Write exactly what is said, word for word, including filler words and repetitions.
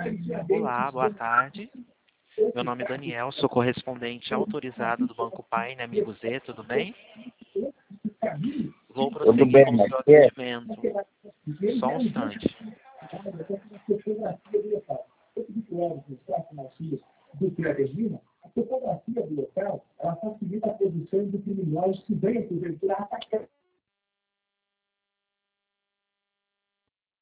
Olá, boa tarde. Meu nome é Daniel, sou correspondente autorizado do Banco Pai, né, amigo Z, tudo bem? Vou Tudo prosseguir bem, com o seu aqui é? atendimento. Só um instante. Do Cleberina, a fotografia do local, ela facilita a produção de criminosos que venham porventura atacar.